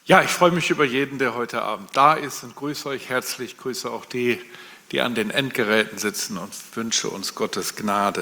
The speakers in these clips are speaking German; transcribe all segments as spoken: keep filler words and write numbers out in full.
Ja, ich freue mich über jeden, der heute Abend da ist und grüße euch herzlich, grüße auch die, die an den Endgeräten sitzen und wünsche uns Gottes Gnade.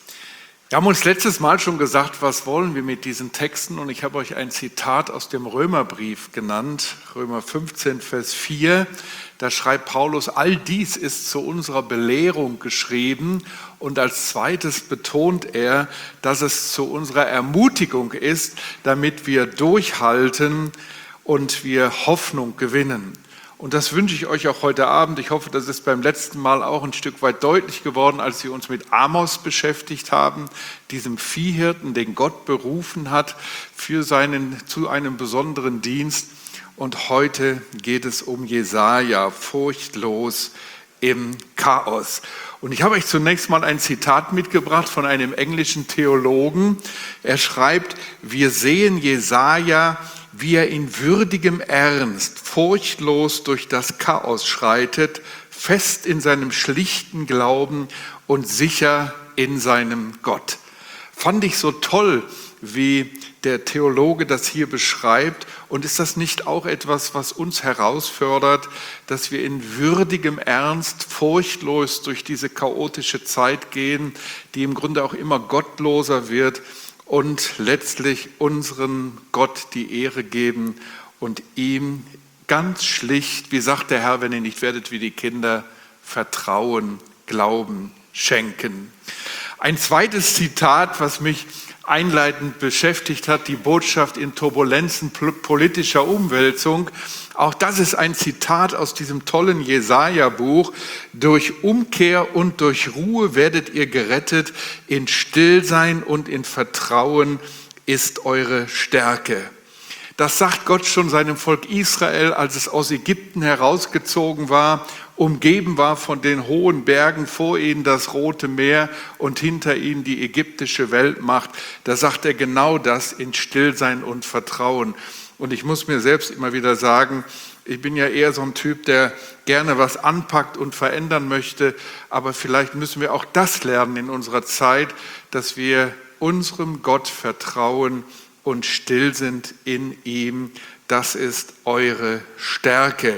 Wir haben uns letztes Mal schon gesagt, was wollen wir mit diesen Texten, und ich habe euch ein Zitat aus dem Römerbrief genannt, Römer fünfzehn, Vers vier. Da schreibt Paulus: All dies ist zu unserer Belehrung geschrieben, und als zweites betont er, dass es zu unserer Ermutigung ist, damit wir durchhalten und wir Hoffnung gewinnen. Und das wünsche ich euch auch heute Abend. Ich hoffe, das ist beim letzten Mal auch ein Stück weit deutlich geworden, als wir uns mit Amos beschäftigt haben, diesem Viehhirten, den Gott berufen hat für seinen, zu einem besonderen Dienst. Und heute geht es um Jesaja, furchtlos im Chaos. Und ich habe euch zunächst mal ein Zitat mitgebracht von einem englischen Theologen. Er schreibt: Wir sehen Jesaja, wie er in würdigem Ernst furchtlos durch das Chaos schreitet, fest in seinem schlichten Glauben und sicher in seinem Gott. Fand ich so toll, wie der Theologe das hier beschreibt. Und ist das nicht auch etwas, was uns herausfordert, dass wir in würdigem Ernst furchtlos durch diese chaotische Zeit gehen, die im Grunde auch immer gottloser wird, und letztlich unseren Gott die Ehre geben und ihm ganz schlicht, wie sagt der Herr, wenn ihr nicht werdet wie die Kinder, Vertrauen, Glauben schenken. Ein zweites Zitat, was mich einleitend beschäftigt hat, die Botschaft in Turbulenzen politischer Umwälzung. Auch das ist ein Zitat aus diesem tollen Jesaja-Buch. Durch Umkehr und durch Ruhe werdet ihr gerettet, in Stillsein und in Vertrauen ist eure Stärke. Das sagt Gott schon seinem Volk Israel, als es aus Ägypten herausgezogen war, umgeben war von den hohen Bergen, vor ihnen das Rote Meer und hinter ihnen die ägyptische Weltmacht. Da sagt er genau das, in Stillsein und Vertrauen. Und ich muss mir selbst immer wieder sagen, ich bin ja eher so ein Typ, der gerne was anpackt und verändern möchte, aber vielleicht müssen wir auch das lernen in unserer Zeit, dass wir unserem Gott vertrauen und still sind in ihm. Das ist eure Stärke.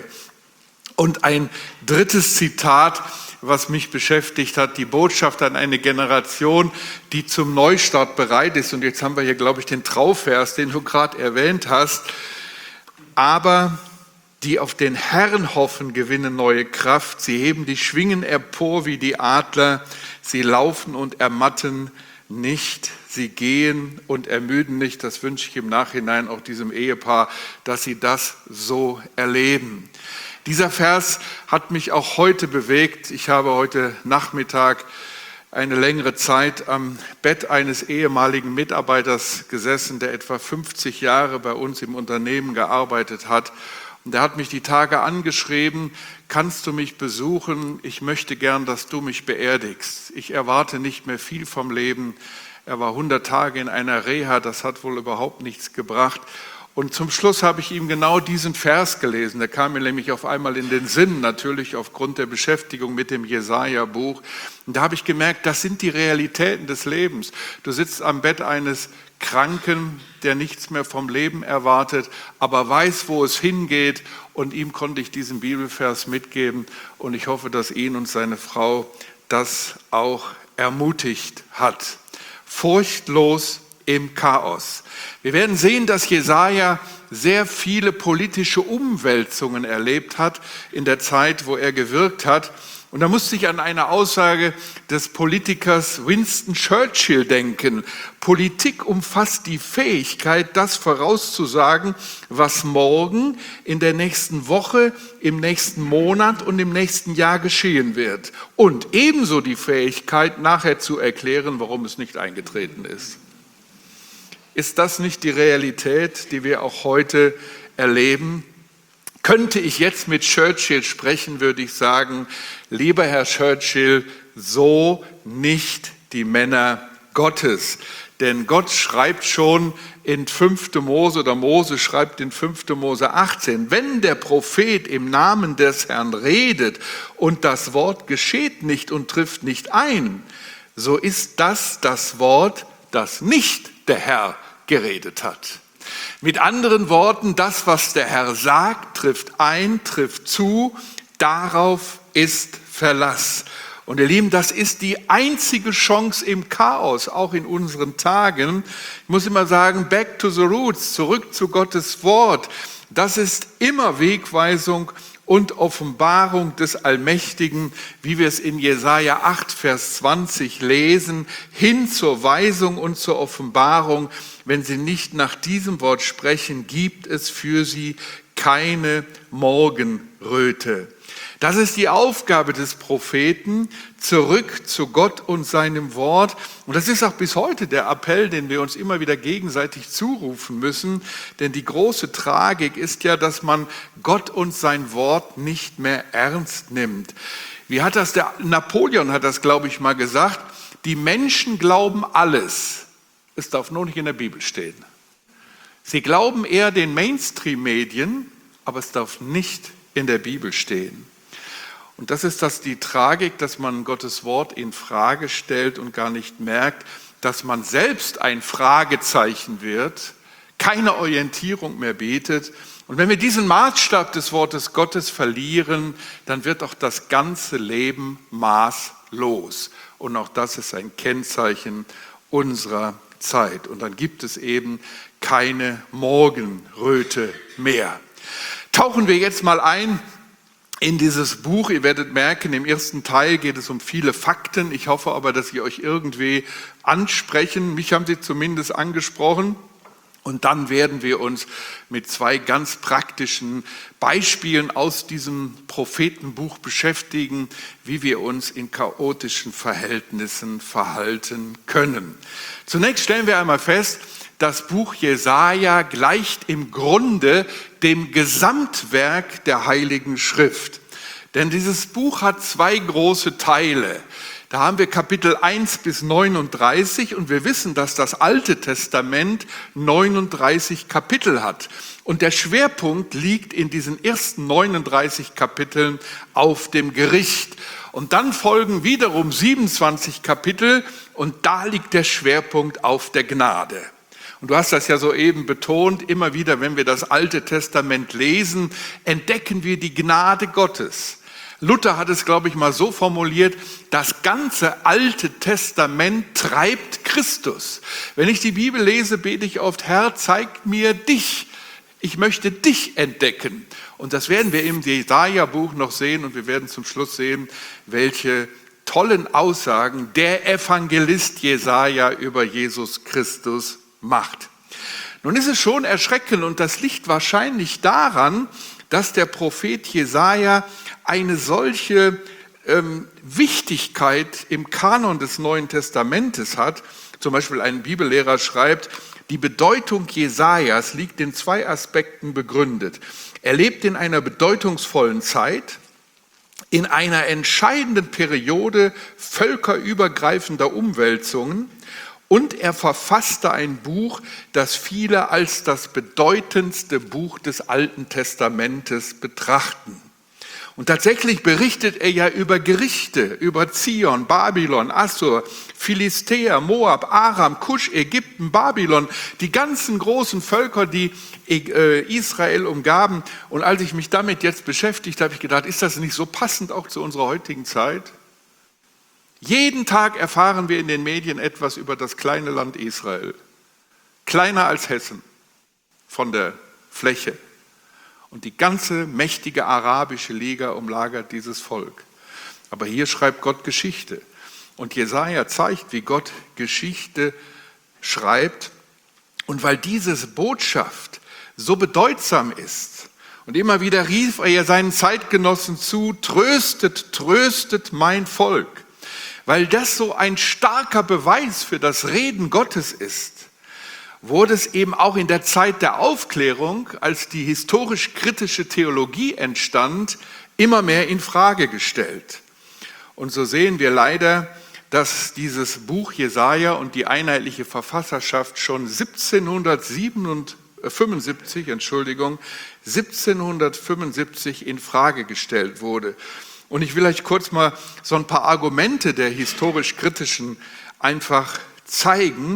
Und ein drittes Zitat, was mich beschäftigt hat, die Botschaft an eine Generation, die zum Neustart bereit ist. Und jetzt haben wir hier, glaube ich, den Trauvers, den du gerade erwähnt hast. Aber die auf den Herrn hoffen, gewinnen neue Kraft. Sie heben die Schwingen empor wie die Adler. Sie laufen und ermatten nicht. Sie gehen und ermüden nicht. Das wünsche ich im Nachhinein auch diesem Ehepaar, dass sie das so erleben. Dieser Vers hat mich auch heute bewegt. Ich habe heute Nachmittag eine längere Zeit am Bett eines ehemaligen Mitarbeiters gesessen, der etwa fünfzig Jahre bei uns im Unternehmen gearbeitet hat. Und der hat mich die Tage angeschrieben: Kannst du mich besuchen? Ich möchte gern, dass du mich beerdigst. Ich erwarte nicht mehr viel vom Leben. Er war hundert Tage in einer Reha, das hat wohl überhaupt nichts gebracht. Und zum Schluss habe ich ihm genau diesen Vers gelesen. Der kam mir nämlich auf einmal in den Sinn, natürlich aufgrund der Beschäftigung mit dem Jesaja-Buch. Und da habe ich gemerkt, das sind die Realitäten des Lebens. Du sitzt am Bett eines Kranken, der nichts mehr vom Leben erwartet, aber weiß, wo es hingeht. Und ihm konnte ich diesen Bibelvers mitgeben. Und ich hoffe, dass ihn und seine Frau das auch ermutigt hat. Furchtlos im Chaos. Wir werden sehen, dass Jesaja sehr viele politische Umwälzungen erlebt hat in der Zeit, wo er gewirkt hat. Und da musste ich an eine Aussage des Politikers Winston Churchill denken. Politik umfasst die Fähigkeit, das vorauszusagen, was morgen, in der nächsten Woche, im nächsten Monat und im nächsten Jahr geschehen wird. Und ebenso die Fähigkeit, nachher zu erklären, warum es nicht eingetreten ist. Ist das nicht die Realität, die wir auch heute erleben? Könnte ich jetzt mit Churchill sprechen, würde ich sagen: Lieber Herr Churchill, so nicht die Männer Gottes. Denn Gott schreibt schon in fünfte Mose, oder Mose schreibt in fünfte Mose achtzehn, wenn der Prophet im Namen des Herrn redet und das Wort geschieht nicht und trifft nicht ein, so ist das das Wort, das nicht der Herr geredet hat. Mit anderen Worten, das, was der Herr sagt, trifft ein, trifft zu, darauf ist Verlass. Und ihr Lieben, das ist die einzige Chance im Chaos, auch in unseren Tagen. Ich muss immer sagen, back to the roots, zurück zu Gottes Wort. Das ist immer Wegweisung und Offenbarung des Allmächtigen, wie wir es in Jesaja acht, Vers zwanzig lesen, hin zur Weisung und zur Offenbarung. Wenn sie nicht nach diesem Wort sprechen, gibt es für sie keine Morgenröte. Das ist die Aufgabe des Propheten, zurück zu Gott und seinem Wort. Und das ist auch bis heute der Appell, den wir uns immer wieder gegenseitig zurufen müssen. Denn die große Tragik ist ja, dass man Gott und sein Wort nicht mehr ernst nimmt. Wie hat das der Napoleon hat das, glaube ich, mal gesagt? Die Menschen glauben alles. Es darf nur nicht in der Bibel stehen. Sie glauben eher den Mainstream-Medien, aber es darf nicht in der Bibel stehen. Und das ist das die Tragik, dass man Gottes Wort in Frage stellt und gar nicht merkt, dass man selbst ein Fragezeichen wird, keine Orientierung mehr bietet. Und wenn wir diesen Maßstab des Wortes Gottes verlieren, dann wird auch das ganze Leben maßlos. Und auch das ist ein Kennzeichen unserer Zeit. Und dann gibt es eben keine Morgenröte mehr. Tauchen wir jetzt mal ein in dieses Buch. Ihr werdet merken, im ersten Teil geht es um viele Fakten. Ich hoffe aber, dass sie euch irgendwie ansprechen. Mich haben sie zumindest angesprochen. Und dann werden wir uns mit zwei ganz praktischen Beispielen aus diesem Prophetenbuch beschäftigen, wie wir uns in chaotischen Verhältnissen verhalten können. Zunächst stellen wir einmal fest, das Buch Jesaja gleicht im Grunde dem Gesamtwerk der Heiligen Schrift. Denn dieses Buch hat zwei große Teile. Da haben wir Kapitel eins bis neununddreißig und wir wissen, dass das Alte Testament neununddreißig Kapitel hat. Und der Schwerpunkt liegt in diesen ersten neununddreißig Kapiteln auf dem Gericht. Und dann folgen wiederum siebenundzwanzig Kapitel und da liegt der Schwerpunkt auf der Gnade. Und du hast das ja soeben betont, immer wieder, wenn wir das Alte Testament lesen, entdecken wir die Gnade Gottes. Luther hat es, glaube ich, mal so formuliert, das ganze Alte Testament treibt Christus. Wenn ich die Bibel lese, bete ich oft, Herr, zeig mir dich. Ich möchte dich entdecken. Und das werden wir im Jesaja-Buch noch sehen und wir werden zum Schluss sehen, welche tollen Aussagen der Evangelist Jesaja über Jesus Christus macht. Nun ist es schon erschreckend und das liegt wahrscheinlich daran, dass der Prophet Jesaja eine solche ähm, Wichtigkeit im Kanon des Neuen Testamentes hat. Zum Beispiel ein Bibellehrer schreibt, die Bedeutung Jesajas liegt in zwei Aspekten begründet. Er lebt in einer bedeutungsvollen Zeit, in einer entscheidenden Periode völkerübergreifender Umwälzungen. Und er verfasste ein Buch, das viele als das bedeutendste Buch des Alten Testamentes betrachten. Und tatsächlich berichtet er ja über Gerichte, über Zion, Babylon, Assur, Philistäer, Moab, Aram, Kusch, Ägypten, Babylon, die ganzen großen Völker, die Israel umgaben. Und als ich mich damit jetzt beschäftigt habe, habe ich gedacht, ist das nicht so passend auch zu unserer heutigen Zeit? Jeden Tag erfahren wir in den Medien etwas über das kleine Land Israel. Kleiner als Hessen von der Fläche. Und die ganze mächtige arabische Liga umlagert dieses Volk. Aber hier schreibt Gott Geschichte. Und Jesaja zeigt, wie Gott Geschichte schreibt. Und weil diese Botschaft so bedeutsam ist, und immer wieder rief er ja seinen Zeitgenossen zu, tröstet, tröstet mein Volk. Weil das so ein starker Beweis für das Reden Gottes ist, wurde es eben auch in der Zeit der Aufklärung, als die historisch-kritische Theologie entstand, immer mehr in Frage gestellt. Und so sehen wir leider, dass dieses Buch Jesaja und die einheitliche Verfasserschaft schon siebzehnhundertfünfundsiebzig, Entschuldigung, siebzehnhundertfünfundsiebzig in Frage gestellt wurde. Und ich will euch kurz mal so ein paar Argumente der historisch-kritischen einfach zeigen.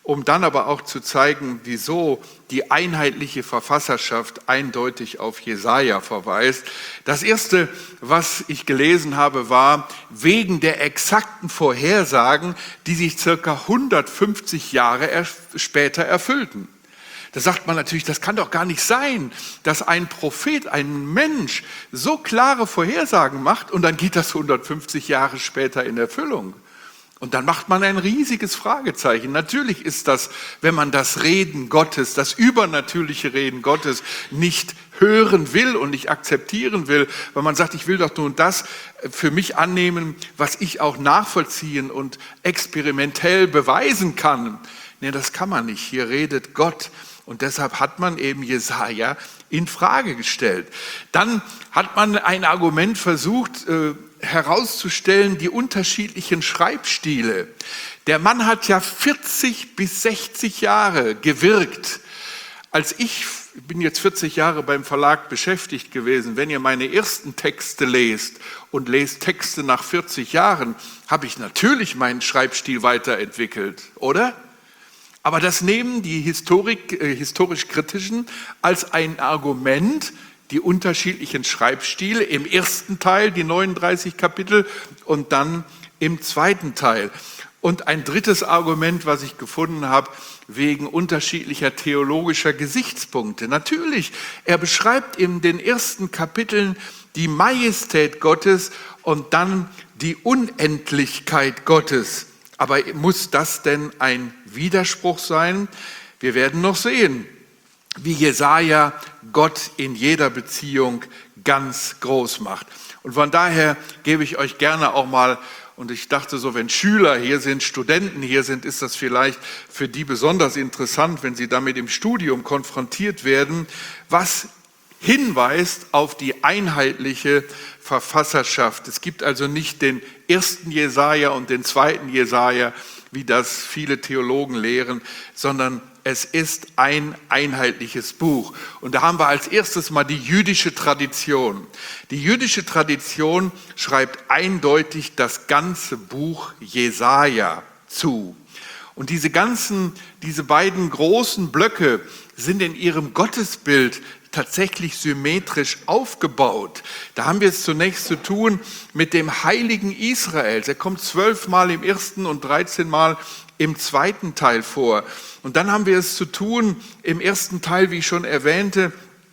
um dann aber auch zu zeigen, wieso die einheitliche Verfasserschaft eindeutig auf Jesaja verweist. Das erste, was ich gelesen habe, war wegen der exakten Vorhersagen, die sich circa hundertfünfzig Jahre später erfüllten. Da sagt man natürlich, das kann doch gar nicht sein, dass ein Prophet, ein Mensch so klare Vorhersagen macht und dann geht das hundertfünfzig Jahre später in Erfüllung. Und dann macht man ein riesiges Fragezeichen. Natürlich ist das, wenn man das Reden Gottes, das übernatürliche Reden Gottes nicht hören will und nicht akzeptieren will, weil man sagt, ich will doch nur das für mich annehmen, was ich auch nachvollziehen und experimentell beweisen kann. Nee, das kann man nicht. Hier redet Gott. Und deshalb hat man eben Jesaja in Frage gestellt. Dann hat man ein Argument versucht äh, herauszustellen, die unterschiedlichen Schreibstile. Der Mann hat ja vierzig bis sechzig Jahre gewirkt. Als ich, ich bin jetzt vierzig Jahre beim Verlag beschäftigt gewesen, wenn ihr meine ersten Texte lest und lest Texte nach vierzig Jahren, habe ich natürlich meinen Schreibstil weiterentwickelt, oder? Aber das nehmen die Historik, äh, historisch-kritischen als ein Argument, die unterschiedlichen Schreibstile, im ersten Teil die neununddreißig Kapitel und dann im zweiten Teil. Und ein drittes Argument, was ich gefunden habe, wegen unterschiedlicher theologischer Gesichtspunkte. Natürlich, er beschreibt in den ersten Kapiteln die Majestät Gottes und dann die Unendlichkeit Gottes. Aber muss das denn ein Widerspruch sein? Wir werden noch sehen, wie Jesaja Gott in jeder Beziehung ganz groß macht. Und von daher gebe ich euch gerne auch mal, und ich dachte so, wenn Schüler hier sind, Studenten hier sind, ist das vielleicht für die besonders interessant, wenn sie damit im Studium konfrontiert werden, was hinweist auf die einheitliche Verfasserschaft. Es gibt also nicht den ersten Jesaja und den zweiten Jesaja, wie das viele Theologen lehren, sondern es ist ein einheitliches Buch. Und da haben wir als erstes mal die jüdische Tradition. Die jüdische Tradition schreibt eindeutig das ganze Buch Jesaja zu. Und diese ganzen, diese beiden großen Blöcke sind in ihrem Gottesbild tatsächlich symmetrisch aufgebaut. Da haben wir es zunächst zu tun mit dem Heiligen Israels. Er kommt zwölfmal im ersten und dreizehnmal im zweiten Teil vor. Und dann haben wir es zu tun im ersten Teil, wie ich schon erwähnte,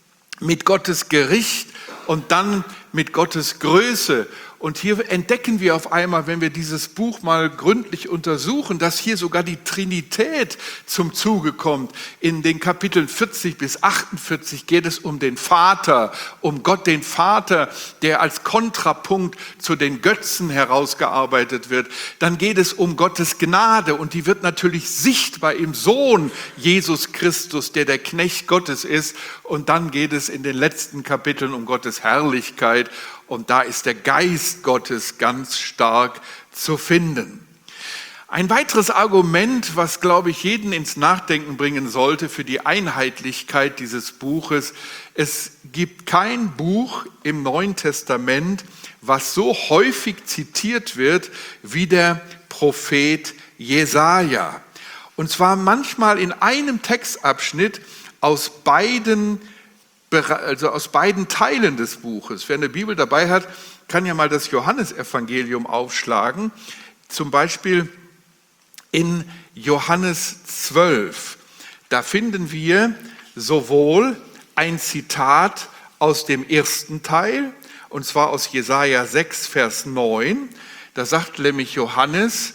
mit Gottes Gericht und dann mit Gottes Größe. Und hier entdecken wir auf einmal, wenn wir dieses Buch mal gründlich untersuchen, dass hier sogar die Trinität zum Zuge kommt. In den Kapiteln vierzig bis achtundvierzig geht es um den Vater, um Gott den Vater, der als Kontrapunkt zu den Götzen herausgearbeitet wird. Dann geht es um Gottes Gnade und die wird natürlich sichtbar im Sohn Jesus Christus, der der Knecht Gottes ist. Und dann geht es in den letzten Kapiteln um Gottes Herrlichkeit. Und da ist der Geist Gottes ganz stark zu finden. Ein weiteres Argument, was, glaube ich, jeden ins Nachdenken bringen sollte für die Einheitlichkeit dieses Buches: Es gibt kein Buch im Neuen Testament, was so häufig zitiert wird wie der Prophet Jesaja. Und zwar manchmal in einem Textabschnitt aus beiden Also aus beiden Teilen des Buches. Wer eine Bibel dabei hat, kann ja mal das Johannesevangelium aufschlagen. Zum Beispiel in Johannes zwölf. Da finden wir sowohl ein Zitat aus dem ersten Teil, und zwar aus Jesaja sechs, Vers neun. Da sagt nämlich Johannes,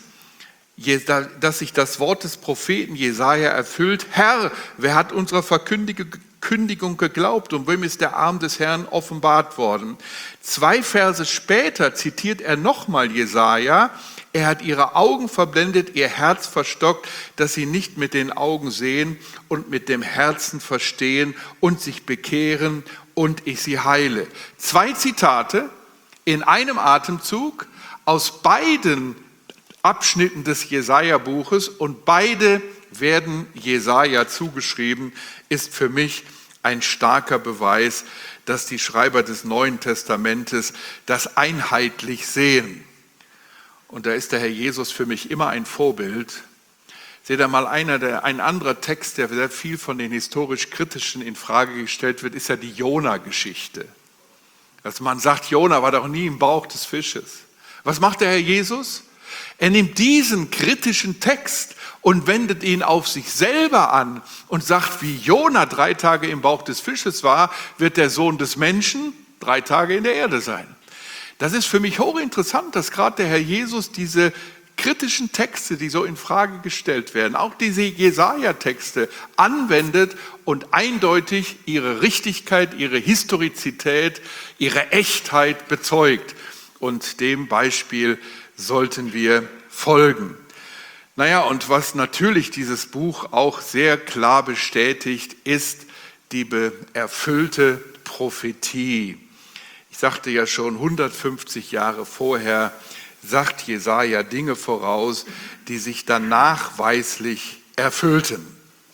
dass sich das Wort des Propheten Jesaja erfüllt: Herr, wer hat unserer Verkündigung Kündigung geglaubt und wem ist der Arm des Herrn offenbart worden? Zwei Verse später zitiert er nochmal Jesaja: Er hat ihre Augen verblendet, ihr Herz verstockt, dass sie nicht mit den Augen sehen und mit dem Herzen verstehen und sich bekehren und ich sie heile. Zwei Zitate in einem Atemzug aus beiden Abschnitten des Jesaja-Buches und beide werden Jesaja zugeschrieben, ist für mich ein starker Beweis, dass die Schreiber des Neuen Testamentes das einheitlich sehen. Und da ist der Herr Jesus für mich immer ein Vorbild, Seht ihr mal, einer der, ein anderer Text, der sehr viel von den historisch-kritischen in Frage gestellt wird, ist ja die Jona-Geschichte. Dass man sagt, Jona war doch nie im Bauch des Fisches. Was macht der Herr Jesus? Er nimmt diesen kritischen Text und wendet ihn auf sich selber an und sagt, wie Jona drei Tage im Bauch des Fisches war, wird der Sohn des Menschen drei Tage in der Erde sein. Das ist für mich hochinteressant, dass gerade der Herr Jesus diese kritischen Texte, die so in Frage gestellt werden, auch diese Jesaja-Texte anwendet und eindeutig ihre Richtigkeit, ihre Historizität, ihre Echtheit bezeugt. Und dem Beispiel sollten wir folgen. Naja, und was natürlich dieses Buch auch sehr klar bestätigt, ist die erfüllte Prophetie. Ich sagte ja schon, hundertfünfzig Jahre vorher sagt Jesaja Dinge voraus, die sich dann nachweislich erfüllten.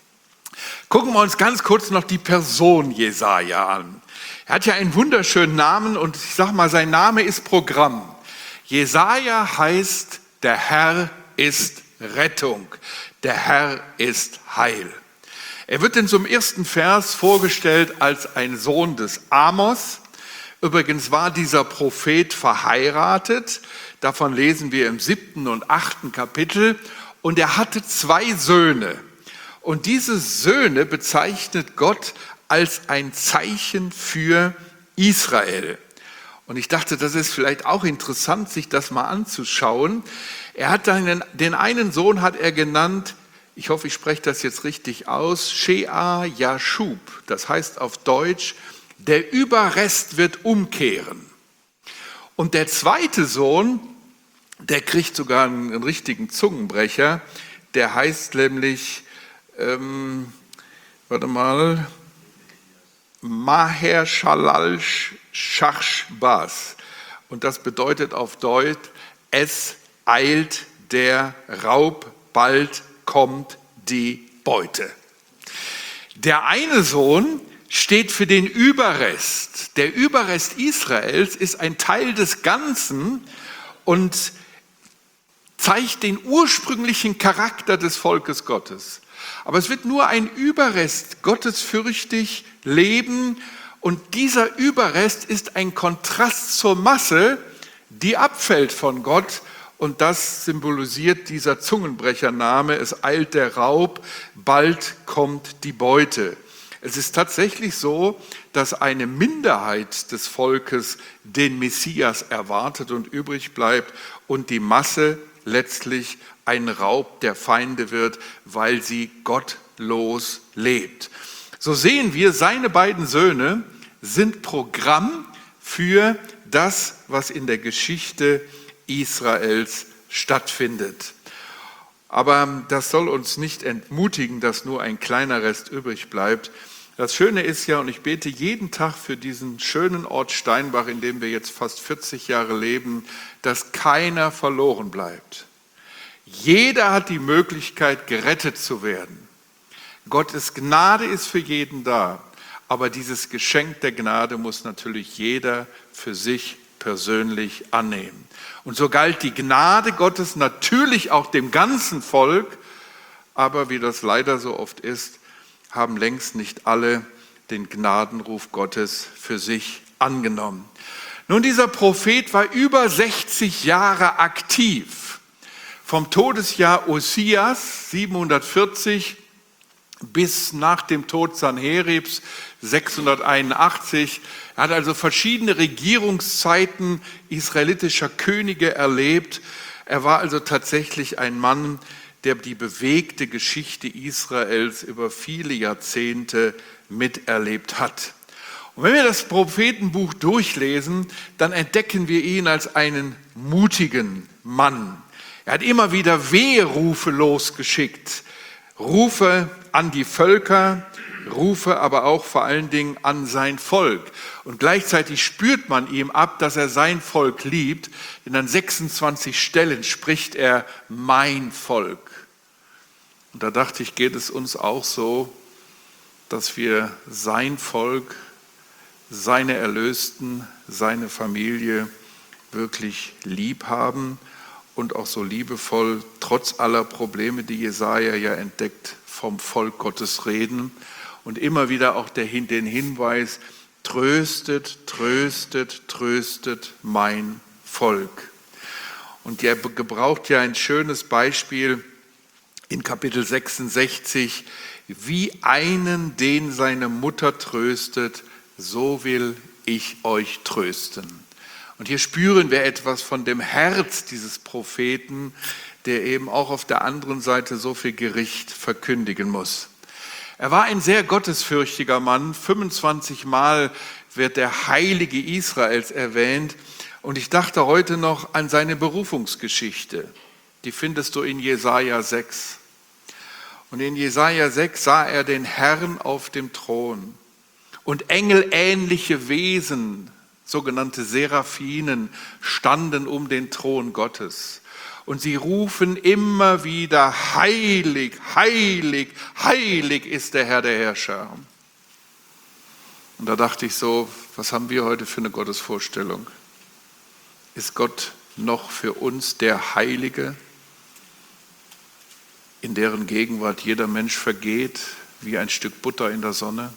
Gucken wir uns ganz kurz noch die Person Jesaja an. Er hat ja einen wunderschönen Namen und ich sag mal, sein Name ist Programm. Jesaja heißt, der Herr ist Rettung, der Herr ist Heil. Er wird in so einem ersten Vers vorgestellt als ein Sohn des Amos. Übrigens war dieser Prophet verheiratet, davon lesen wir im siebten und achten Kapitel, und er hatte zwei Söhne. Und diese Söhne bezeichnet Gott als ein Zeichen für Israel. Und ich dachte, das ist vielleicht auch interessant, sich das mal anzuschauen. Er hat einen, den einen Sohn hat er genannt, ich hoffe, ich spreche das jetzt richtig aus, Shea Yashub. Das heißt auf Deutsch, der Überrest wird umkehren. Und der zweite Sohn, der kriegt sogar einen, einen richtigen Zungenbrecher, der heißt nämlich, ähm, warte mal, Maher Shalal Shachbaz. Und das bedeutet auf Deutsch, es eilt der Raub, bald kommt die Beute. Der eine Sohn steht für den Überrest. Der Überrest Israels ist ein Teil des Ganzen und zeigt den ursprünglichen Charakter des Volkes Gottes. Aber es wird nur ein Überrest gottesfürchtig leben und dieser Überrest ist ein Kontrast zur Masse, die abfällt von Gott. Und das symbolisiert dieser Zungenbrechername, es eilt der Raub, bald kommt die Beute. Es ist tatsächlich so, dass eine Minderheit des Volkes den Messias erwartet und übrig bleibt und die Masse letztlich ein Raub der Feinde wird, weil sie gottlos lebt. So sehen wir, seine beiden Söhne sind Programm für das, was in der Geschichte Israels stattfindet. Aber das soll uns nicht entmutigen, dass nur ein kleiner Rest übrig bleibt. Das Schöne ist ja, und ich bete jeden Tag für diesen schönen Ort Steinbach, in dem wir jetzt fast vierzig Jahre leben, dass keiner verloren bleibt. Jeder hat die Möglichkeit, gerettet zu werden. Gottes Gnade ist für jeden da, aber dieses Geschenk der Gnade muss natürlich jeder für sich persönlich annehmen. Und so galt die Gnade Gottes natürlich auch dem ganzen Volk, aber wie das leider so oft ist, haben längst nicht alle den Gnadenruf Gottes für sich angenommen. Nun, dieser Prophet war über sechzig Jahre aktiv. Vom Todesjahr Osias siebenhundertvierzig bis nach dem Tod Sanheribs sechshunderteinundachtzig. Er hat also verschiedene Regierungszeiten israelitischer Könige erlebt. Er war also tatsächlich ein Mann, der die bewegte Geschichte Israels über viele Jahrzehnte miterlebt hat. Und wenn wir das Prophetenbuch durchlesen, dann entdecken wir ihn als einen mutigen Mann. Er hat immer wieder Weherufe losgeschickt, Rufe an die Völker, Rufe aber auch vor allen Dingen an sein Volk. Und gleichzeitig spürt man ihm ab, dass er sein Volk liebt, denn an sechsundzwanzig Stellen spricht er mein Volk. Und da dachte ich, geht es uns auch so, dass wir sein Volk, seine Erlösten, seine Familie wirklich lieb haben und auch so liebevoll, trotz aller Probleme, die Jesaja ja entdeckt, vom Volk Gottes reden. Und immer wieder auch der, den Hinweis, tröstet, tröstet, tröstet mein Volk. Und er gebraucht ja ein schönes Beispiel in Kapitel sechsundsechzig, wie einen, den seine Mutter tröstet, so will ich euch trösten. Und hier spüren wir etwas von dem Herz dieses Propheten, der eben auch auf der anderen Seite so viel Gericht verkündigen muss. Er war ein sehr gottesfürchtiger Mann. fünfundzwanzig Mal wird der Heilige Israels erwähnt. Und ich dachte heute noch an seine Berufungsgeschichte. Die findest du in Jesaja sechs. Und in Jesaja sechs sah er den Herrn auf dem Thron. Und engelähnliche Wesen, sogenannte Seraphinen, standen um den Thron Gottes. Und sie rufen immer wieder, heilig, heilig, heilig ist der Herr der Herrscher. Und da dachte ich so, was haben wir heute für eine Gottesvorstellung? Ist Gott noch für uns der Heilige, in deren Gegenwart jeder Mensch vergeht, wie ein Stück Butter in der Sonne?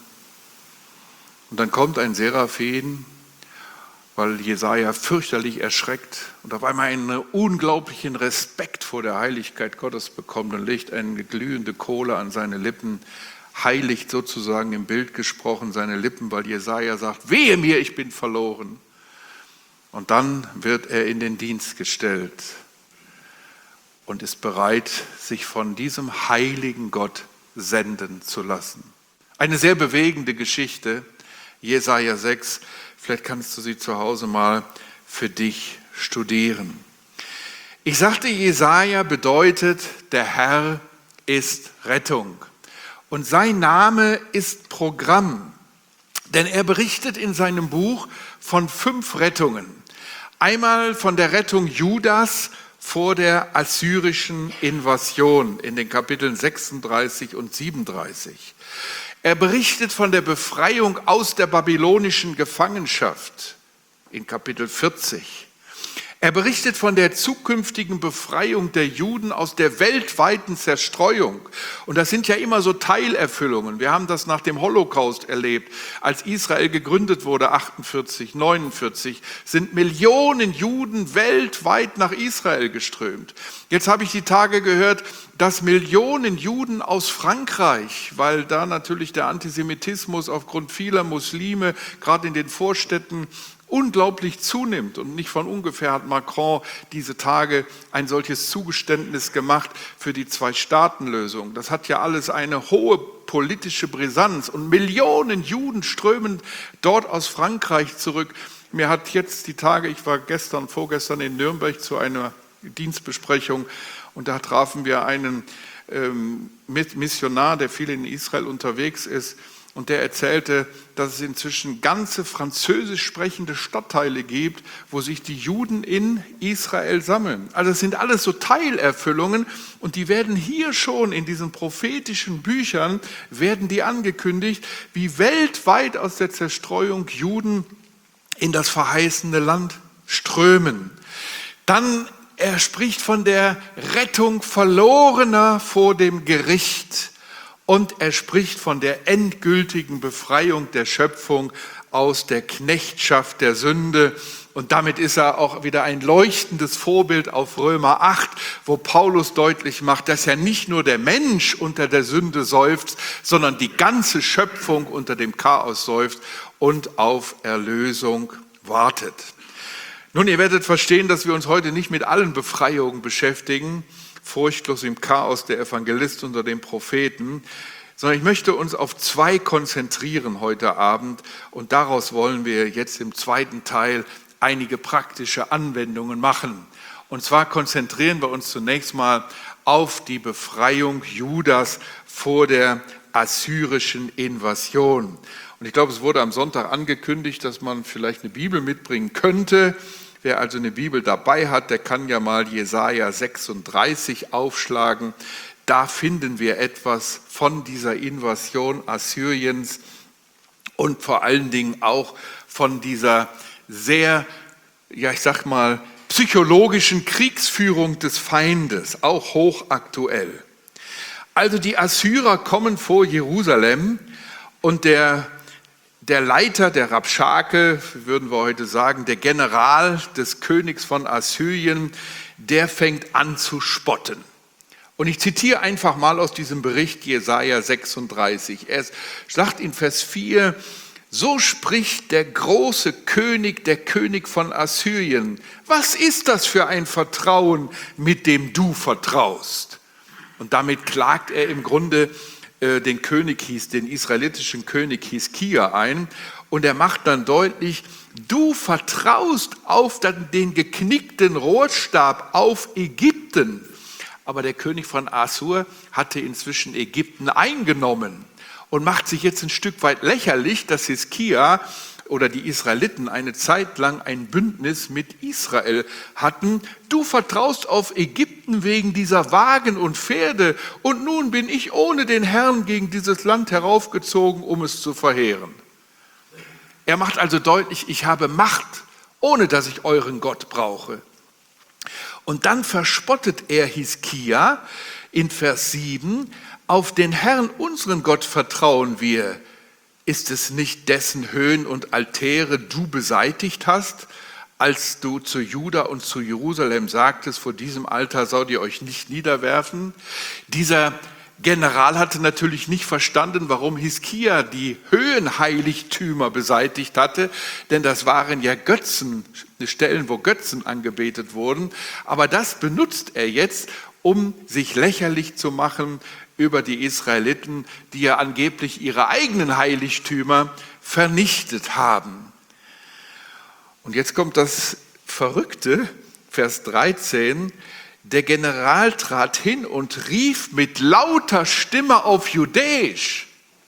Und dann kommt ein Seraphim, weil Jesaja fürchterlich erschreckt und auf einmal einen unglaublichen Respekt vor der Heiligkeit Gottes bekommt und legt eine glühende Kohle an seine Lippen, heiligt sozusagen im Bild gesprochen seine Lippen, weil Jesaja sagt, wehe mir, ich bin verloren. Und dann wird er in den Dienst gestellt und ist bereit, sich von diesem heiligen Gott senden zu lassen. Eine sehr bewegende Geschichte, Jesaja sechs. Vielleicht kannst du sie zu Hause mal für dich studieren. Ich sagte, Jesaja bedeutet, der Herr ist Rettung. Und sein Name ist Programm. Denn er berichtet in seinem Buch von fünf Rettungen. Einmal von der Rettung Judas vor der assyrischen Invasion in den Kapiteln sechsunddreißig und siebenunddreißig. Er berichtet von der Befreiung aus der babylonischen Gefangenschaft in Kapitel vierzig. Er berichtet von der zukünftigen Befreiung der Juden aus der weltweiten Zerstreuung. Und das sind ja immer so Teilerfüllungen. Wir haben das nach dem Holocaust erlebt. Als Israel gegründet wurde, achtundvierzig, neunundvierzig, sind Millionen Juden weltweit nach Israel geströmt. Jetzt habe ich die Tage gehört, dass Millionen Juden aus Frankreich, weil da natürlich der Antisemitismus aufgrund vieler Muslime, gerade in den Vorstädten, unglaublich zunimmt. Und nicht von ungefähr hat Macron diese Tage ein solches Zugeständnis gemacht für die Zwei-Staaten-Lösung. Das hat ja alles eine hohe politische Brisanz. Und Millionen Juden strömen dort aus Frankreich zurück. Mir hat jetzt die Tage, ich war gestern, vorgestern in Nürnberg zu einer Dienstbesprechung und da trafen wir einen ähm, Missionar, der viel in Israel unterwegs ist. Und der erzählte, dass es inzwischen ganze französisch sprechende Stadtteile gibt, wo sich die Juden in Israel sammeln. Also es sind alles so Teilerfüllungen und die werden hier schon in diesen prophetischen Büchern, werden die angekündigt, wie weltweit aus der Zerstreuung Juden in das verheißene Land strömen. Dann er spricht von der Rettung Verlorener vor dem Gericht. Und er spricht von der endgültigen Befreiung der Schöpfung aus der Knechtschaft der Sünde. Und damit ist er auch wieder ein leuchtendes Vorbild auf Römer acht, wo Paulus deutlich macht, dass ja nicht nur der Mensch unter der Sünde seufzt, sondern die ganze Schöpfung unter dem Chaos seufzt und auf Erlösung wartet. Nun, ihr werdet verstehen, dass wir uns heute nicht mit allen Befreiungen beschäftigen, furchtlos im Chaos der Evangelist unter den Propheten, sondern ich möchte uns auf zwei konzentrieren heute Abend und daraus wollen wir jetzt im zweiten Teil einige praktische Anwendungen machen. Und zwar konzentrieren wir uns zunächst mal auf die Befreiung Judas vor der assyrischen Invasion. Und ich glaube, es wurde am Sonntag angekündigt, dass man vielleicht eine Bibel mitbringen könnte. Wer also eine Bibel dabei hat, der kann ja mal Jesaja sechsunddreißig aufschlagen. Da finden wir etwas von dieser Invasion Assyriens und vor allen Dingen auch von dieser sehr, ja ich sag mal, psychologischen Kriegsführung des Feindes, auch hochaktuell. Also die Assyrer kommen vor Jerusalem und der, der Leiter, der Rabschake, würden wir heute sagen, der General des Königs von Assyrien, der fängt an zu spotten. Und ich zitiere einfach mal aus diesem Bericht Jesaja sechsunddreißig. Er sagt in Vers vier, so spricht der große König, der König von Assyrien. Was ist das für ein Vertrauen, mit dem du vertraust? Und damit klagt er im Grunde äh, den König, hieß, den israelitischen König Hiskia ein. Und er macht dann deutlich, du vertraust auf den geknickten Rohrstab, auf Ägypten. Aber der König von Assur hatte inzwischen Ägypten eingenommen und macht sich jetzt ein Stück weit lächerlich, dass Hiskia oder die Israeliten eine Zeit lang ein Bündnis mit Israel hatten. Du vertraust auf Ägypten wegen dieser Wagen und Pferde und nun bin ich ohne den Herrn gegen dieses Land heraufgezogen, um es zu verheeren. Er macht also deutlich, ich habe Macht, ohne dass ich euren Gott brauche. Und dann verspottet er Hiskia in Vers sieben, auf den Herrn, unseren Gott, vertrauen wir. Ist es nicht dessen Höhen und Altäre du beseitigt hast, als du zu Juda und zu Jerusalem sagtest, vor diesem Altar sollt ihr euch nicht niederwerfen? Dieser General hatte natürlich nicht verstanden, warum Hiskia die Höhenheiligtümer beseitigt hatte, denn das waren ja Götzen, Stellen, wo Götzen angebetet wurden. Aber das benutzt er jetzt, um sich lächerlich zu machen über die Israeliten, die ja angeblich ihre eigenen Heiligtümer vernichtet haben. Und jetzt kommt das Verrückte, Vers dreizehn, der General trat hin und rief mit lauter Stimme auf Judäisch.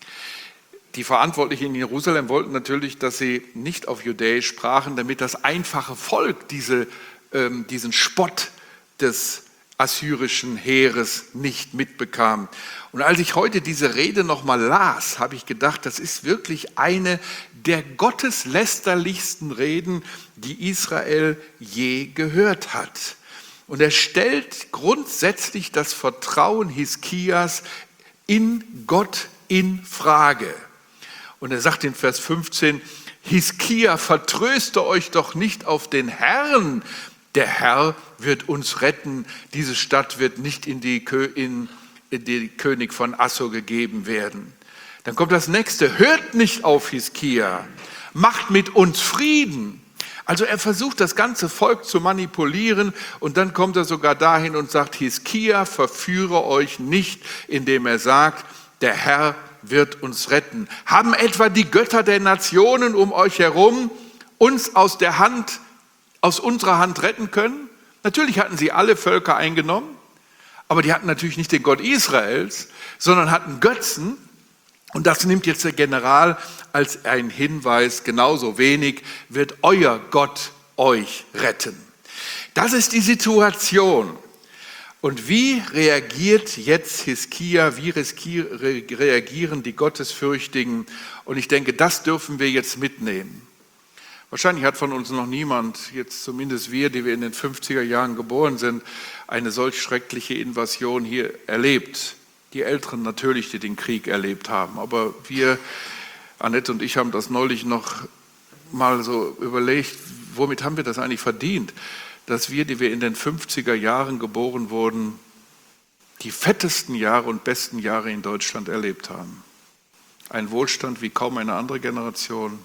Die Verantwortlichen in Jerusalem wollten natürlich, dass sie nicht auf Judäisch sprachen, damit das einfache Volk diese, ähm, diesen Spott des assyrischen Heeres nicht mitbekam. Und als ich heute diese Rede nochmal las, habe ich gedacht, das ist wirklich eine der gotteslästerlichsten Reden, die Israel je gehört hat. Und er stellt grundsätzlich das Vertrauen Hiskias in Gott in Frage. Und er sagt in Vers fünfzehn, Hiskia, vertröste euch doch nicht auf den Herrn. Der Herr wird uns retten. Diese Stadt wird nicht in die, in, in die König von Assur gegeben werden. Dann kommt das nächste. Hört nicht auf Hiskia. Macht mit uns Frieden. Also er versucht, das ganze Volk zu manipulieren und dann kommt er sogar dahin und sagt, Hiskia, verführe euch nicht, indem er sagt, der Herr wird uns retten. Haben etwa die Götter der Nationen um euch herum uns aus der Hand, aus unserer Hand retten können? Natürlich hatten sie alle Völker eingenommen, aber die hatten natürlich nicht den Gott Israels, sondern hatten Götzen. Und das nimmt jetzt der General als ein Hinweis, genauso wenig wird euer Gott euch retten. Das ist die Situation. Und wie reagiert jetzt Hiskia, wie reagieren die Gottesfürchtigen? Und ich denke, das dürfen wir jetzt mitnehmen. Wahrscheinlich hat von uns noch niemand, jetzt zumindest wir, die wir in den fünfziger Jahren geboren sind, eine solch schreckliche Invasion hier erlebt. Die Älteren natürlich, die den Krieg erlebt haben. Aber wir, Annette und ich, haben das neulich noch mal so überlegt, womit haben wir das eigentlich verdient, dass wir, die wir in den fünfziger Jahren geboren wurden, die fettesten Jahre und besten Jahre in Deutschland erlebt haben. Ein Wohlstand wie kaum eine andere Generation.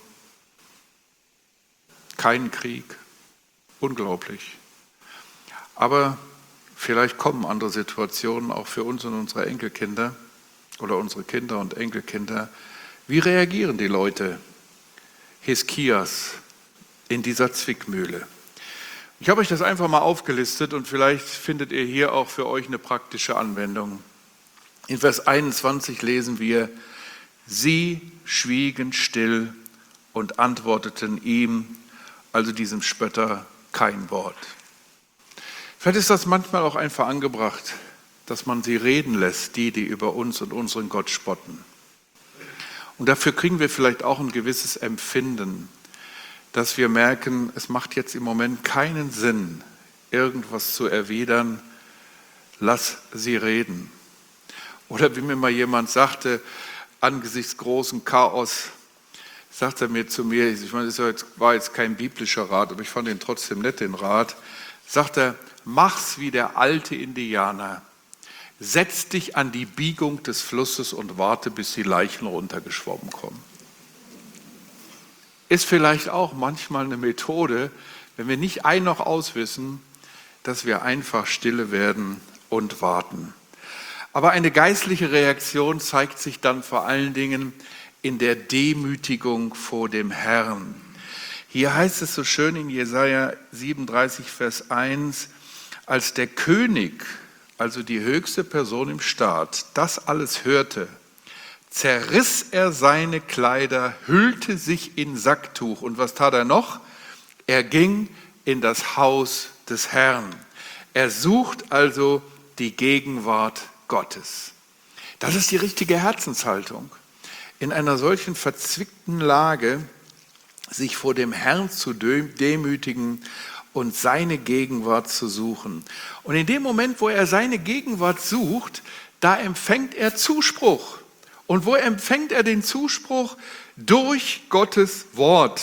Kein Krieg. Unglaublich. Aber vielleicht kommen andere Situationen auch für uns und unsere Enkelkinder oder unsere Kinder und Enkelkinder. Wie reagieren die Leute Hiskias in dieser Zwickmühle? Ich habe euch das einfach mal aufgelistet und vielleicht findet ihr hier auch für euch eine praktische Anwendung. In Vers einundzwanzig lesen wir, sie schwiegen still und antworteten ihm, also diesem Spötter, kein Wort. Vielleicht ist das manchmal auch einfach angebracht, dass man sie reden lässt, die, die über uns und unseren Gott spotten. Und dafür kriegen wir vielleicht auch ein gewisses Empfinden, dass wir merken, es macht jetzt im Moment keinen Sinn, irgendwas zu erwidern, lass sie reden. Oder wie mir mal jemand sagte, angesichts großen Chaos, sagte er mir zu mir, ich meine, das war jetzt kein biblischer Rat, aber ich fand ihn trotzdem nett, den Rat, sagt er, mach's wie der alte Indianer. Setz dich an die Biegung des Flusses und warte, bis die Leichen runtergeschwommen kommen. Ist vielleicht auch manchmal eine Methode, wenn wir nicht ein noch auswissen, dass wir einfach stille werden und warten. Aber eine geistliche Reaktion zeigt sich dann vor allen Dingen in der Demütigung vor dem Herrn. Hier heißt es so schön in Jesaja siebenunddreißig, Vers eins, als der König, also die höchste Person im Staat, das alles hörte, zerriss er seine Kleider, hüllte sich in Sacktuch. Und was tat er noch? Er ging in das Haus des Herrn. Er sucht also die Gegenwart Gottes. Das ist die richtige Herzenshaltung. In einer solchen verzwickten Lage sich vor dem Herrn zu demütigen und seine Gegenwart zu suchen. Und in dem Moment, wo er seine Gegenwart sucht, da empfängt er Zuspruch. Und wo empfängt er den Zuspruch? Durch Gottes Wort.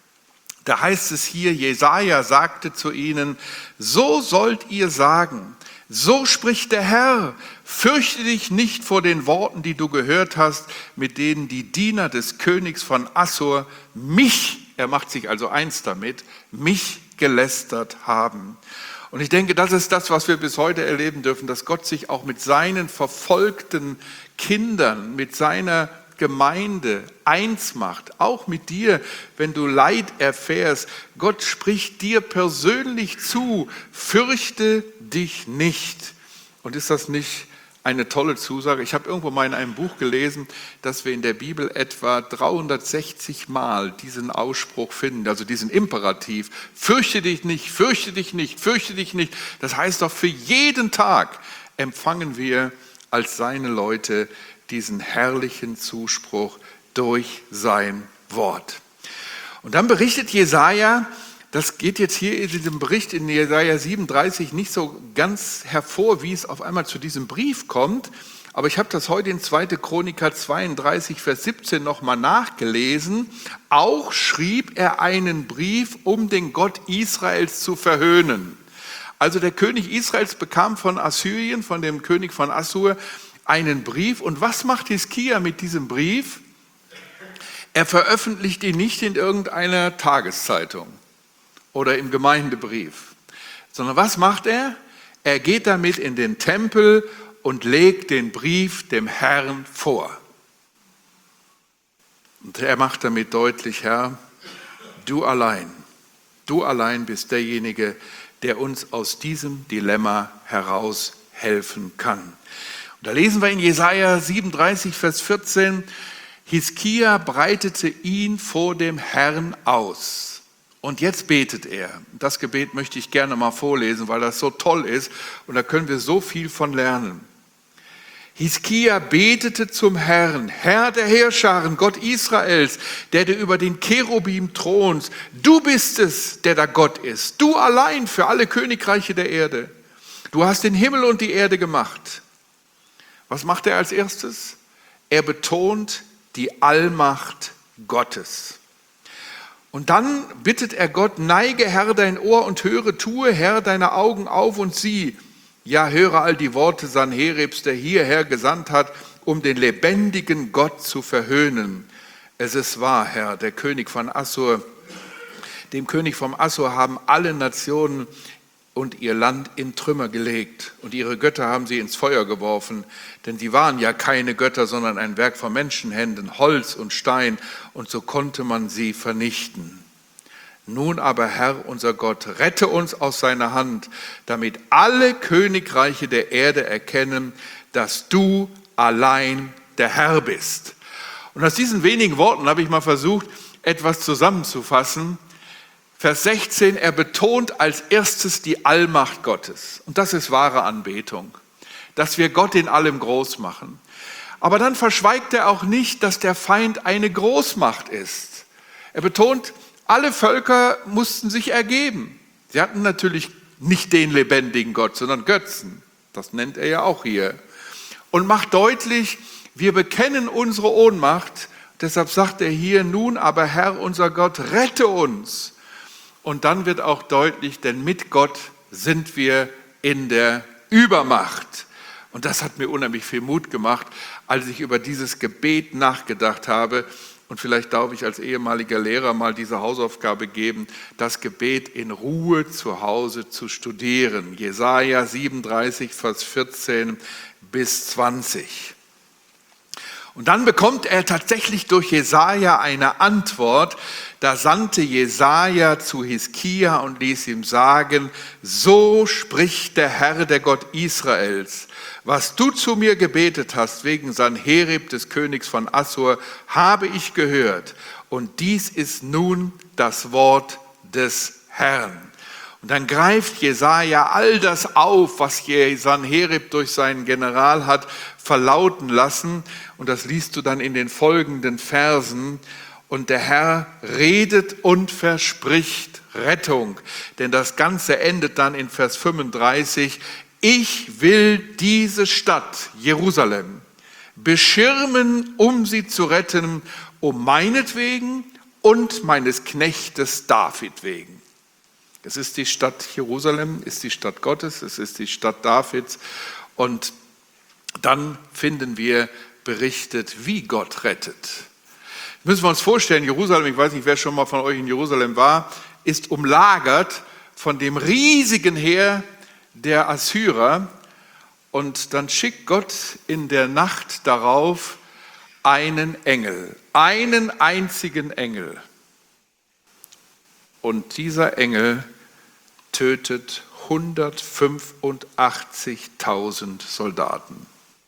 Da heißt es hier, Jesaja sagte zu ihnen, so sollt ihr sagen, so spricht der Herr, fürchte dich nicht vor den Worten, die du gehört hast, mit denen die Diener des Königs von Assur mich, er macht sich also eins damit, mich gelästert haben. Und ich denke, das ist das, was wir bis heute erleben dürfen, dass Gott sich auch mit seinen verfolgten Kindern, mit seiner Gemeinde eins macht, auch mit dir, wenn du Leid erfährst. Gott spricht dir persönlich zu, fürchte dich nicht. Und ist das nicht eine tolle Zusage? Ich habe irgendwo mal in einem Buch gelesen, dass wir in der Bibel etwa dreihundertsechzig Mal diesen Ausspruch finden, also diesen Imperativ, fürchte dich nicht, fürchte dich nicht, fürchte dich nicht. Das heißt doch, für jeden Tag empfangen wir als seine Leute diesen herrlichen Zuspruch durch sein Wort. Und dann berichtet Jesaja, das geht jetzt hier in diesem Bericht in Jesaja siebenunddreißig nicht so ganz hervor, wie es auf einmal zu diesem Brief kommt, aber ich habe das heute in zweiter Chroniker zweiunddreißig, Vers siebzehn nochmal nachgelesen. Auch schrieb er einen Brief, um den Gott Israels zu verhöhnen. Also der König Israels bekam von Assyrien, von dem König von Assur, einen Brief. Und was macht Hiskia mit diesem Brief? Er veröffentlicht ihn nicht in irgendeiner Tageszeitung oder im Gemeindebrief, sondern was macht er? Er geht damit in den Tempel und legt den Brief dem Herrn vor. Und er macht damit deutlich, Herr, du allein, du allein bist derjenige, der uns aus diesem Dilemma heraushelfen kann. Da lesen wir in Jesaja siebenunddreißig, Vers vierzehn, Hiskia breitete ihn vor dem Herrn aus. Und jetzt betet er. Das Gebet möchte ich gerne mal vorlesen, weil das so toll ist und da können wir so viel von lernen. Hiskia betete zum Herrn, Herr der Heerscharen, Gott Israels, der du über den Cherubim thronst. Du bist es, der da Gott ist. Du allein für alle Königreiche der Erde. Du hast den Himmel und die Erde gemacht. Was macht er als erstes? Er betont die Allmacht Gottes. Und dann bittet er Gott, neige Herr dein Ohr und höre, tue Herr deine Augen auf und sieh. Ja, höre all die Worte Sanheribs, der hierher gesandt hat, um den lebendigen Gott zu verhöhnen. Es ist wahr, Herr, der König von Assur, dem König von Assur haben alle Nationen und ihr Land in Trümmer gelegt und ihre Götter haben sie ins Feuer geworfen, denn sie waren ja keine Götter, sondern ein Werk von Menschenhänden, Holz und Stein, und so konnte man sie vernichten. Nun aber, Herr, unser Gott, rette uns aus seiner Hand, damit alle Königreiche der Erde erkennen, dass du allein der Herr bist. Und aus diesen wenigen Worten habe ich mal versucht, etwas zusammenzufassen. Vers sechzehn, er betont als erstes die Allmacht Gottes. Und das ist wahre Anbetung, dass wir Gott in allem groß machen. Aber dann verschweigt er auch nicht, dass der Feind eine Großmacht ist. Er betont, alle Völker mussten sich ergeben. Sie hatten natürlich nicht den lebendigen Gott, sondern Götzen. Das nennt er ja auch hier. Und macht deutlich, wir bekennen unsere Ohnmacht. Deshalb sagt er hier, nun aber Herr unser Gott, rette uns. Und dann wird auch deutlich, denn mit Gott sind wir in der Übermacht. Und das hat mir unheimlich viel Mut gemacht, als ich über dieses Gebet nachgedacht habe. Und vielleicht darf ich als ehemaliger Lehrer mal diese Hausaufgabe geben, das Gebet in Ruhe zu Hause zu studieren. Jesaja siebenunddreißig, Vers vierzehn bis zwanzig. Und dann bekommt er tatsächlich durch Jesaja eine Antwort. Da sandte Jesaja zu Hiskia und ließ ihm sagen, so spricht der Herr, der Gott Israels. Was du zu mir gebetet hast wegen Sanherib des Königs von Assur, habe ich gehört. Und dies ist nun das Wort des Herrn. Und dann greift Jesaja all das auf, was Sanherib durch seinen General hat verlauten lassen. Und das liest du dann in den folgenden Versen. Und der Herr redet und verspricht Rettung. Denn das Ganze endet dann in Vers fünfunddreißig. Ich will diese Stadt, Jerusalem, beschirmen, um sie zu retten, um meinetwegen und meines Knechtes David wegen. Es ist die Stadt Jerusalem, ist die Stadt Gottes, es ist die Stadt Davids. Und dann finden wir berichtet, wie Gott rettet. Müssen wir uns vorstellen, Jerusalem, ich weiß nicht, wer schon mal von euch in Jerusalem war, ist umlagert von dem riesigen Heer der Assyrer. Und dann schickt Gott in der Nacht darauf einen Engel, einen einzigen Engel. Und dieser Engel tötet hundertfünfundachtzigtausend Soldaten.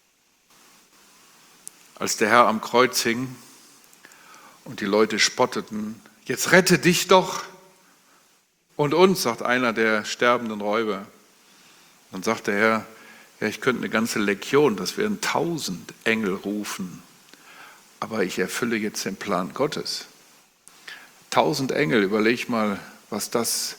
Als der Herr am Kreuz hing und die Leute spotteten, jetzt rette dich doch und uns, sagt einer der sterbenden Räuber. Dann sagt der Herr, ja, ich könnte eine ganze Legion, das wären tausend Engel rufen, aber ich erfülle jetzt den Plan Gottes. Tausend Engel, überleg mal, was das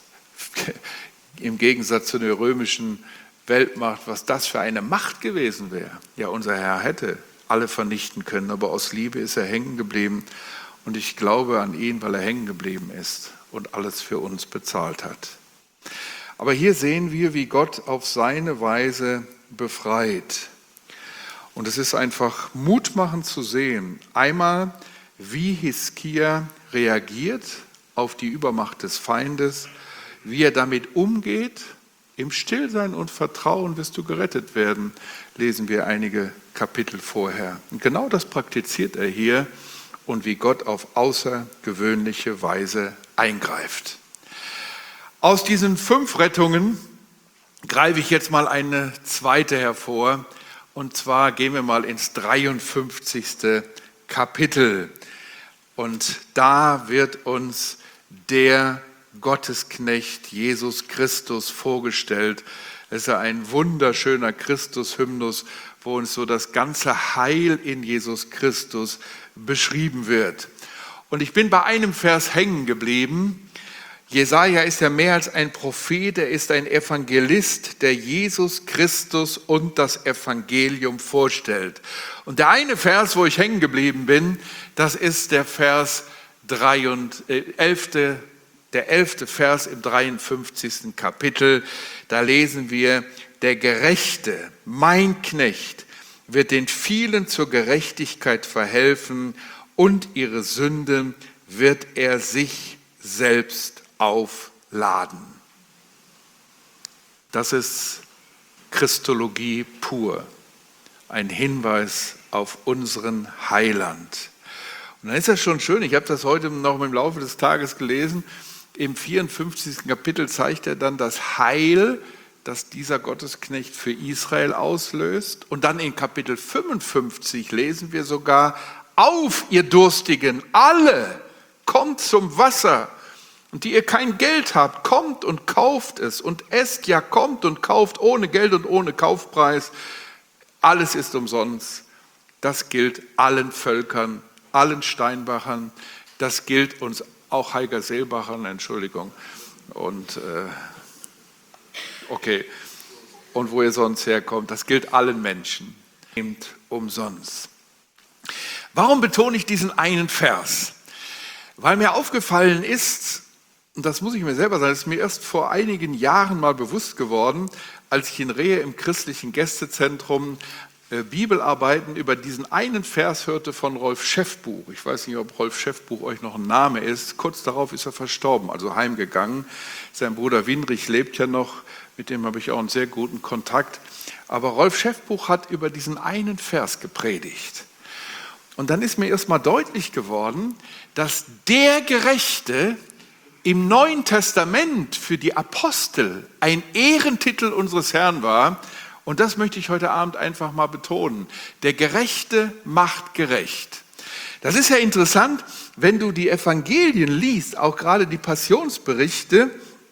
im Gegensatz zu der römischen Weltmacht, was das für eine Macht gewesen wäre. Ja, unser Herr hätte alle vernichten können, aber aus Liebe ist er hängen geblieben. Und ich glaube an ihn, weil er hängen geblieben ist und alles für uns bezahlt hat. Aber hier sehen wir, wie Gott auf seine Weise befreit. Und es ist einfach mutmachend zu sehen, einmal, wie Hiskia reagiert auf die Übermacht des Feindes, wie er damit umgeht. Im Stillsein und Vertrauen wirst du gerettet werden, lesen wir einige Kapitel vorher. Und genau das praktiziert er hier und wie Gott auf außergewöhnliche Weise eingreift. Aus diesen fünf Rettungen greife ich jetzt mal eine zweite hervor. Und zwar gehen wir mal ins dreiundfünfzigste Kapitel. Und da wird uns der Gottesknecht Jesus Christus vorgestellt. Es ist ja ein wunderschöner Christus-Hymnus, wo uns so das ganze Heil in Jesus Christus beschrieben wird. Und ich bin bei einem Vers hängen geblieben. Jesaja ist ja mehr als ein Prophet, er ist ein Evangelist, der Jesus Christus und das Evangelium vorstellt. Und der eine Vers, wo ich hängen geblieben bin, das ist der Vers drei und, äh, elfte, der elfte Vers im dreiundfünfzigsten Kapitel. Da lesen wir, der Gerechte, mein Knecht, wird den vielen zur Gerechtigkeit verhelfen und ihre Sünden wird er sich selbst aufladen. Das ist Christologie pur, ein Hinweis auf unseren Heiland. Und dann ist das schon schön, ich habe das heute noch im Laufe des Tages gelesen, im vierundfünfzigsten Kapitel zeigt er dann das Heil, das dieser Gottesknecht für Israel auslöst. Und dann in Kapitel fünfundfünfzig lesen wir sogar, auf ihr Durstigen, alle, kommt zum Wasser. Und die ihr kein Geld habt, kommt und kauft es und esst, ja kommt und kauft ohne Geld und ohne Kaufpreis. Alles ist umsonst. Das gilt allen Völkern, allen Steinbachern. Das gilt uns auch Heiger Seelbachern, Entschuldigung. Und äh, Okay. Und wo ihr sonst herkommt, das gilt allen Menschen. Nehmt umsonst. Warum betone ich diesen einen Vers? Weil mir aufgefallen ist, und das muss ich mir selber sagen, das ist mir erst vor einigen Jahren mal bewusst geworden, als ich in Rehe im christlichen Gästezentrum äh, Bibelarbeiten über diesen einen Vers hörte von Rolf Schäffbuch. Ich weiß nicht, ob Rolf Schäffbuch euch noch ein Name ist. Kurz darauf ist er verstorben, also heimgegangen. Sein Bruder Winrich lebt ja noch, mit dem habe ich auch einen sehr guten Kontakt. Aber Rolf Schäffbuch hat über diesen einen Vers gepredigt. Und dann ist mir erst mal deutlich geworden, dass der Gerechte im Neuen Testament für die Apostel ein Ehrentitel unseres Herrn war. Und das möchte ich heute Abend einfach mal betonen. Der Gerechte macht gerecht. Das ist ja interessant, wenn du die Evangelien liest, auch gerade die Passionsberichte,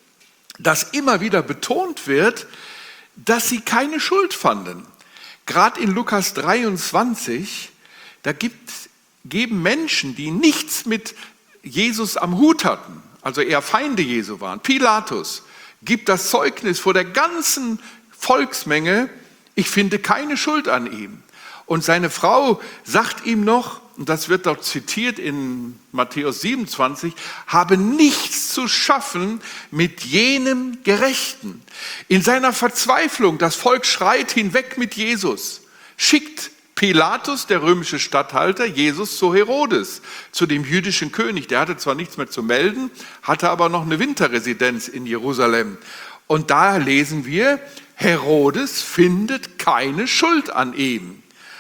dass immer wieder betont wird, dass sie keine Schuld fanden. Gerade in Lukas dreiundzwanzig, da gibt, geben Menschen, die nichts mit Jesus am Hut hatten, also eher Feinde Jesu waren, Pilatus, gibt das Zeugnis vor der ganzen Volksmenge, ich finde keine Schuld an ihm. Und seine Frau sagt ihm noch, und das wird dort zitiert in Matthäus siebenundzwanzig, habe nichts zu schaffen mit jenem Gerechten. In seiner Verzweiflung, das Volk schreit hinweg mit Jesus, schickt Pilatus, der römische Statthalter, Jesus zu Herodes, zu dem jüdischen König. Der hatte zwar nichts mehr zu melden, hatte aber noch eine Winterresidenz in Jerusalem. Und da lesen wir, Herodes findet keine Schuld an ihm.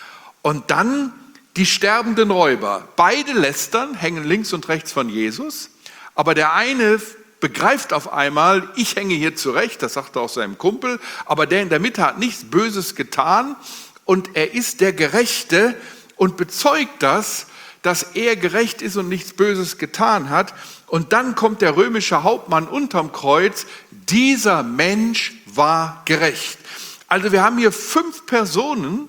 Und dann die sterbenden Räuber. Beide lästern, hängen links und rechts von Jesus, aber der eine begreift auf einmal, ich hänge hier zurecht, das sagt er auch seinem Kumpel, aber der in der Mitte hat nichts Böses getan und er ist der Gerechte und bezeugt das, dass er gerecht ist und nichts Böses getan hat. Und dann kommt der römische Hauptmann unterm Kreuz, dieser Mensch war gerecht. Also wir haben hier fünf Personen,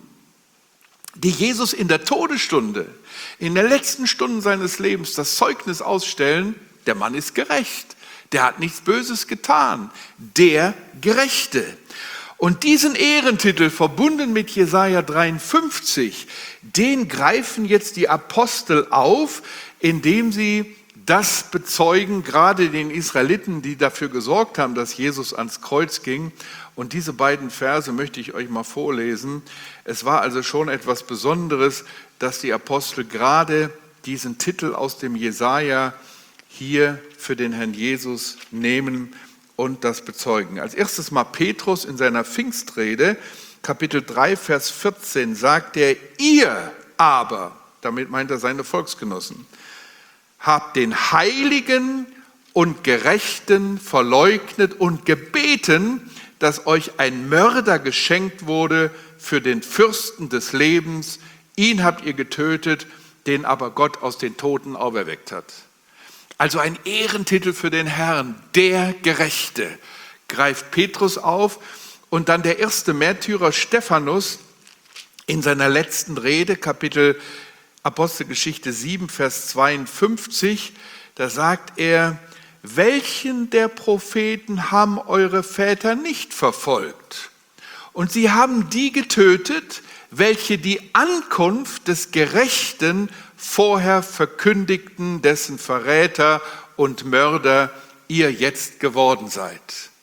die Jesus in der Todesstunde, in der letzten Stunde seines Lebens das Zeugnis ausstellen, der Mann ist gerecht, der hat nichts Böses getan, der Gerechte. Und diesen Ehrentitel, verbunden mit Jesaja dreiundfünfzig, den greifen jetzt die Apostel auf, indem sie das bezeugen, gerade den Israeliten, die dafür gesorgt haben, dass Jesus ans Kreuz ging. Und diese beiden Verse möchte ich euch mal vorlesen. Es war also schon etwas Besonderes, dass die Apostel gerade diesen Titel aus dem Jesaja hier für den Herrn Jesus nehmen und das bezeugen. Als erstes mal Petrus in seiner Pfingstrede, Kapitel drei, Vers vierzehn, sagt er, ihr aber, damit meint er seine Volksgenossen, habt den Heiligen und Gerechten verleugnet und gebeten, dass euch ein Mörder geschenkt wurde für den Fürsten des Lebens. Ihn habt ihr getötet, den aber Gott aus den Toten auferweckt hat. Also ein Ehrentitel für den Herrn, der Gerechte, greift Petrus auf. Und dann der erste Märtyrer Stephanus in seiner letzten Rede, Kapitel Apostelgeschichte sieben, Vers zweiundfünfzig, da sagt er, welchen der Propheten haben eure Väter nicht verfolgt? Und sie haben die getötet, welche die Ankunft des Gerechten vorher verkündigten, dessen Verräter und Mörder ihr jetzt geworden seid.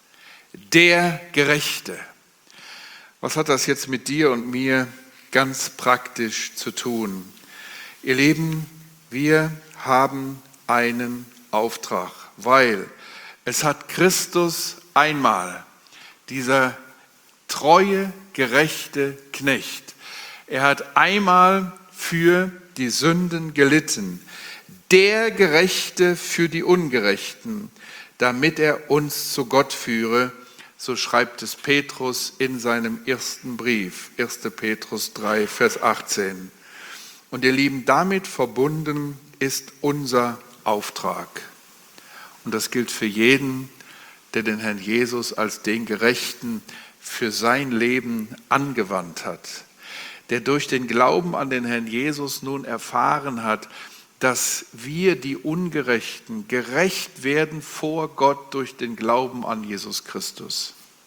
Der Gerechte. Was hat das jetzt mit dir und mir ganz praktisch zu tun? Ihr Lieben, wir haben einen Auftrag, weil es hat Christus einmal, dieser treue, gerechte Knecht, er hat einmal für die Sünden gelitten, der Gerechte für die Ungerechten, damit er uns zu Gott führe, so schreibt es Petrus in seinem ersten Brief, erster Petrus drei, Vers achtzehn. Und ihr Lieben, damit verbunden ist unser Auftrag. Und das gilt für jeden, der den Herrn Jesus als den Gerechten für sein Leben angewandt hat, der durch den Glauben an den Herrn Jesus nun erfahren hat, dass wir, die Ungerechten, gerecht werden vor Gott durch den Glauben an Jesus Christus.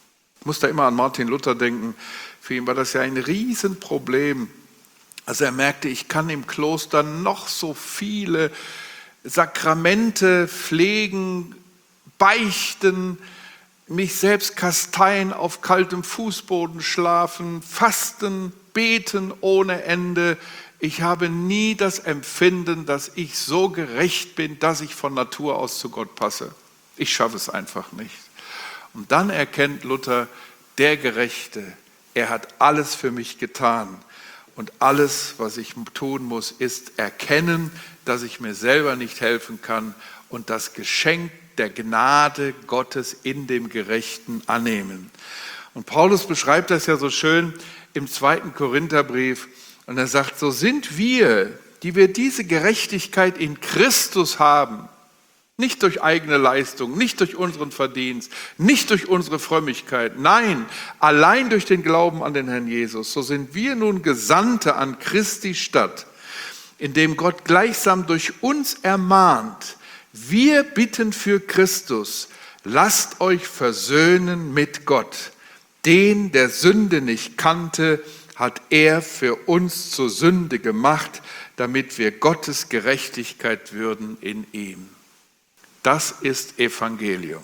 Ich muss da immer an Martin Luther denken. Für ihn war das ja ein Riesenproblem. Also er merkte, ich kann im Kloster noch so viele Sakramente pflegen, beichten, mich selbst kasteien, auf kaltem Fußboden schlafen, fasten, beten ohne Ende. Ich habe nie das Empfinden, dass ich so gerecht bin, dass ich von Natur aus zu Gott passe. Ich schaffe es einfach nicht. Und dann erkennt Luther, der Gerechte, er hat alles für mich getan. Und alles, was ich tun muss, ist erkennen, dass ich mir selber nicht helfen kann und das Geschenk der Gnade Gottes in dem Gerechten annehmen. Und Paulus beschreibt das ja so schön im zweiten Korintherbrief. Und er sagt, so sind wir, die wir diese Gerechtigkeit in Christus haben, nicht durch eigene Leistung, nicht durch unseren Verdienst, nicht durch unsere Frömmigkeit, nein, allein durch den Glauben an den Herrn Jesus. So sind wir nun Gesandte an Christi Stadt, indem Gott gleichsam durch uns ermahnt. Wir bitten für Christus, lasst euch versöhnen mit Gott. Den, der Sünde nicht kannte, hat er für uns zur Sünde gemacht, damit wir Gottes Gerechtigkeit würden in ihm. Das ist Evangelium.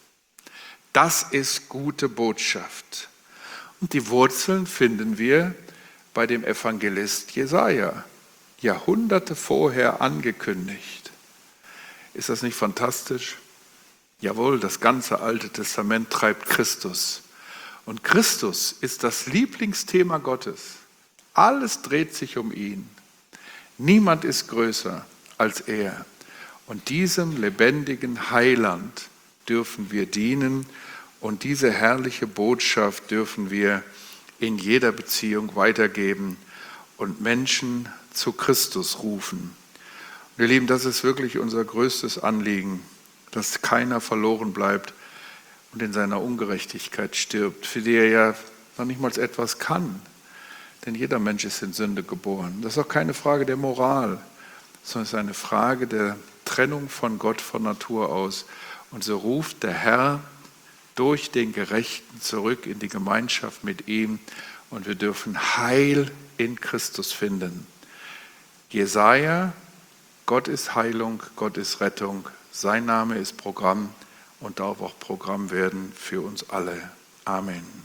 Das ist gute Botschaft. Und die Wurzeln finden wir bei dem Evangelist Jesaja, Jahrhunderte vorher angekündigt. Ist das nicht fantastisch? Jawohl, das ganze Alte Testament treibt Christus. Und Christus ist das Lieblingsthema Gottes. Alles dreht sich um ihn. Niemand ist größer als er. Und diesem lebendigen Heiland dürfen wir dienen und diese herrliche Botschaft dürfen wir in jeder Beziehung weitergeben und Menschen zu Christus rufen. Und ihr Lieben, das ist wirklich unser größtes Anliegen, dass keiner verloren bleibt und in seiner Ungerechtigkeit stirbt, für die er ja noch nicht mal etwas kann. Denn jeder Mensch ist in Sünde geboren. Das ist auch keine Frage der Moral, sondern es ist eine Frage der Trennung von Gott von Natur aus. Und so ruft der Herr durch den Gerechten zurück in die Gemeinschaft mit ihm und wir dürfen Heil in Christus finden. Jesaja, Gott ist Heilung, Gott ist Rettung, sein Name ist Programm und darf auch Programm werden für uns alle. Amen.